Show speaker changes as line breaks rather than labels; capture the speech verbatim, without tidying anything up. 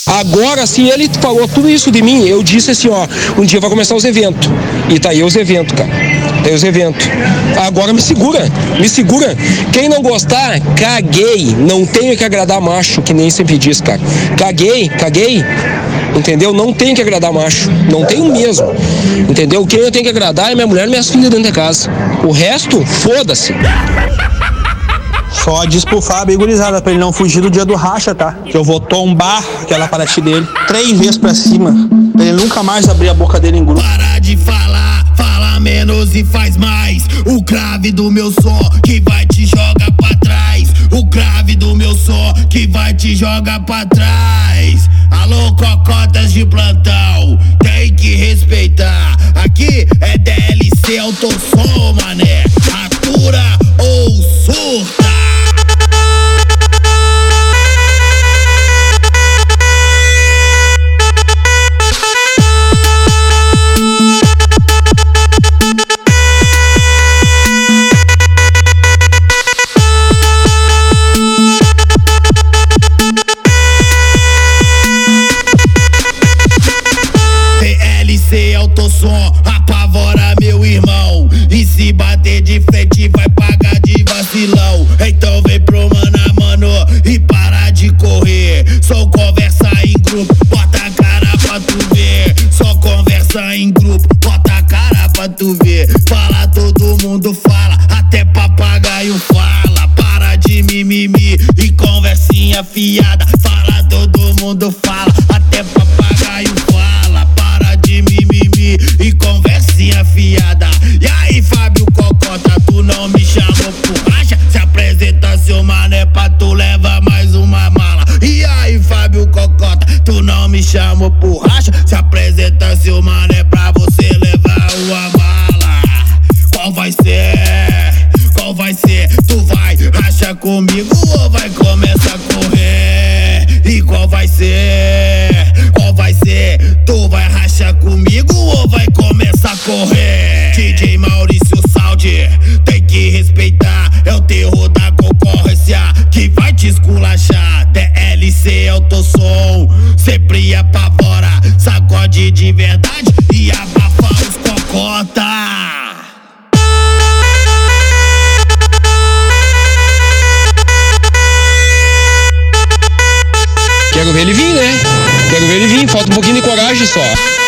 Agora, se ele falou tudo isso de mim, eu disse assim, ó, um dia vai começar os eventos. E tá aí os eventos, cara. Tá aí os eventos. Agora me segura, me segura. Quem não gostar, caguei. Não tenho que agradar macho, que nem sempre diz, cara. Caguei, caguei. Entendeu? Não tenho que agradar macho. Não tenho mesmo. Entendeu? Quem eu tenho que agradar é minha mulher e minhas filhas dentro da casa. O resto, foda-se.
Só diz pro Fábio e gurizada pra ele não fugir do dia do racha, tá? Que eu vou tombar aquela Paraty dele três vezes pra cima. Pra ele nunca mais abrir a boca dele em grupo.
Para de falar, fala menos e faz mais. O crave do meu som que vai te jogar pra trás. O crave do meu som que vai te jogar pra trás. Alô, cocotas de plantão, tem que respeitar. Aqui é D L C, Autosom, mané. Atura ou surta. Autosom, apavora meu irmão. E se bater de frente vai pagar de vacilão. Então vem pro mano a mano e para de correr. Só conversa em grupo, bota a cara pra tu ver. Só conversa em grupo, bota a cara pra tu ver. Fala, todo mundo fala, até papagaio fala. Para de mimimi e conversinha fiada. Fala, todo mundo fala, até papagaio fala. Para de mimimi e conversinha fiada. E aí, Fábio Cocota, tu não me chamou por racha? Se apresenta, seu mané, pra tu leva mais uma mala. E aí, Fábio Cocota, tu não me chamou por racha? Se apresenta, seu mané, pra você levar uma mala. Qual vai ser? Qual vai ser? Tu vai rachar comigo ou vai começar a correr? E qual vai ser? Qual vai ser? Tu vai rachar comigo ou vai começar a correr? D J Maurício Sound, tem que respeitar. É o terror da concorrência que vai te esculachar. D L C Autosom, sempre apavora. Sacode de verdade e abafa os cocota.
Quero ver ele vir, né? Quero ver ele vir, falta um pouquinho de coragem só.